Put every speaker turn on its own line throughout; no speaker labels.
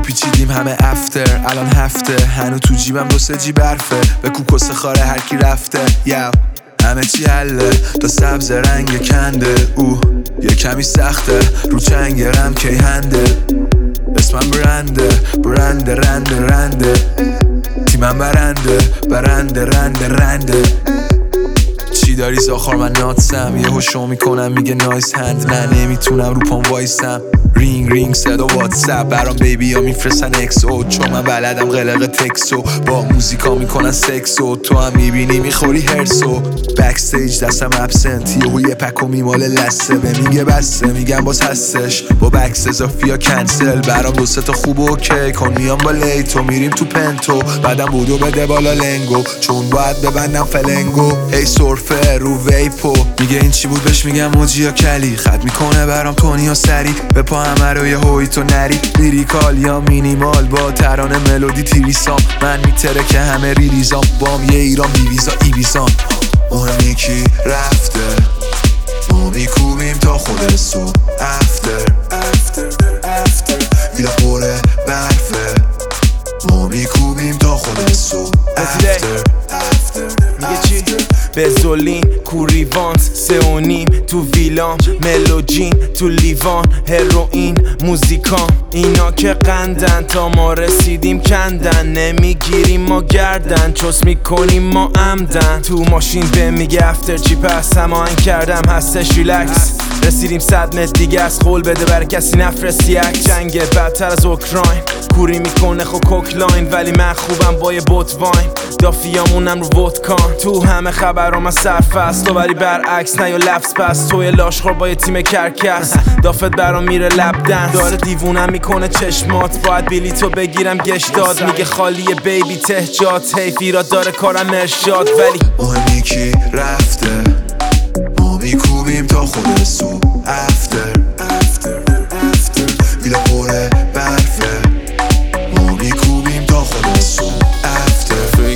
پیچیدیم همه افتر، الان هفته هنو تو جیبم 2-3 جیب برفه. به کوکس خاره هر کی رفته یو همه چی حله تا سبز رنگ کنده. یه کمی سخته رو چنگرم کی هنده. اسمم برنده رنده تیمم برنده رنده. چی داری زاخار من ناتسم یه هوشو میکنم میگه نایس هند. نه نمیتونم رو پام وایسم رینگ صدا واتساپ برام بیبی ها میفرستن اکسو. چون من بلدم قلق تکسو با موزیکا میکنن سکسو. تو هم میبینی میخوری هرسو. بکستیج دستم ابسنت یه پکو میماله لسه. به میگه بسته میگم باز هستش با بکس اضافی ها کنسل. برام 2-3 تا خوب اوکی کن میام با لیتو میریم تو پنتو. بعدم بودو بده بالا لنگو چون باید ببندم فلنگو. ای سرفه رو ویپو میگه این چی بود بهش میگم موجی یا کلی. خط میکنه برام تونی و سری به پا همه رو یه هوی تو نری. لیریکال یا مینیمال با ترانه ملودی تیریسام. من میتره که همه ریریزام بام یه ایران بیویزا ایویزام. مهمی کی رفته ما میکوبیم تا خود سو افتر ویلا پره برفه ما میکوبیم تا خود سو افتر.
میگه چی؟ بزولین کوریوانت 3.5 تو ویلام ملوجین تو لیوان هروئین موزیکان. اینا که قندن تا ما رسیدیم کندن. نمیگیریم ما گردن چوس میکنیم ما عمدن. تو ماشین به میگه افتر چی پس هماهنگ کردم هستش ریلکس. رسیدیم 100 متر دیگه از قول بده بر کسی نفرستی یک. جنگ بدتر از اوکراین کوری میکنه خو کوکلاین. ولی من خوبم با یه بوت واین دافیامونم رو ودکان. تو همه خبرام از سرفست تو ولی برعکس نه یا لفظ پس. توی لاشخور با یه تیم کرکس دافت برام میره لبدن. داره دیوونم میکنه چشمات باید بلیتو بگیرم گشتاد. میگه خالیه بیبی تهجات حیفی را داره کارم ارشاد. ولی
مهمی کی رفته ما میکوبیم تا خود سو افتر ویلا پره برفه ما میکوبیم تا خود سو افتر.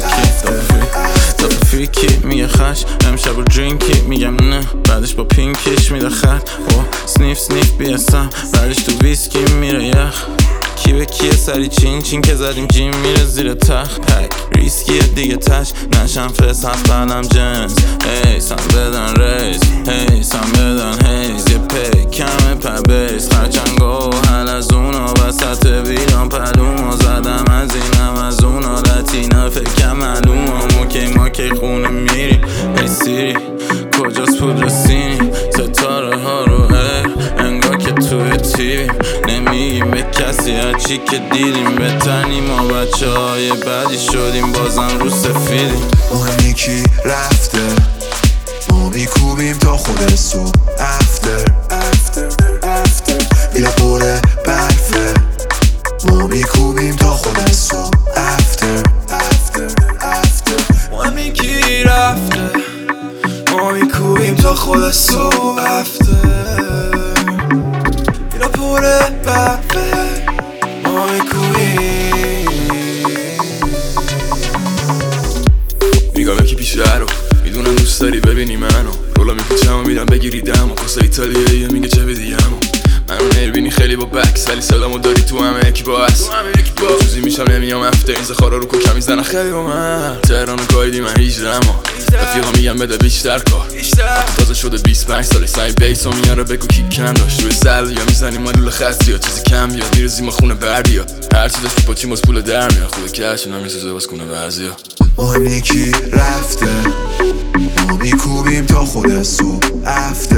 فریکی میگه خش امشب رو درینکی میگم نه. بعدش با پینکش میده خط سنیف بیستم بعدش تو ویسکی میره یخ. کی به کیه سری چین که زدیم جیم میره زیر تخت. پک ریسکیه دیگه تش نشم فس هفت بعدم جنس. هی سم بدن ریز هی سم بدن هیز. یه پی کمه پبیز خرچنگا و حل از اونا وسط ویلان پلوما. زدم از اینم از اونا لاتینا فکرم معلومم. ما که خونه میری ای سیری کجاست پودر سینی. ستاره ها رو انگار که توی تیویم. نمیگیم به کسی هرچی که دیدیم. به تنی ما بچه های بدی شدیم بازم رو سفیدیم.
مهمی کی رفته ما میکوبیم تا خود سو افتر ویلا پره برفه ما میکوبیم تا خود سو افتر.
مهمی کی رفته ما میکوبیم تا خود سو افتر ویلا پره برفه ما میکوبیم.
میگم یکی پیش رو میدونم دوست داری ببینی منو. رولا میپیچم و میدم بگیری دمو. کسا ایتالیاییه میگه چه بدیمو. منو نمیبینی خیلی با بکس ولی صدامو داری تو همه یکی با هست. چوزی میشم نمیام افتر این زخارا رو کوکم میزنن خیلی با من. تهران و گایدی من 18 اما رفیقا میگم بده بیشتر کار. تازه شده 25 ساله سعی بیسو میاره بگو کی کن داشت. روی سل یا میزنیم مالول خستی یا چیزی کم بیاد. میرزیم خونه بردیا هر چیزش با چیم از پول در میاد. خوده کش اینا میسازه باز کنه بعضیا.
مهمی کی رفته ما میکوبیم تا خود سو افتر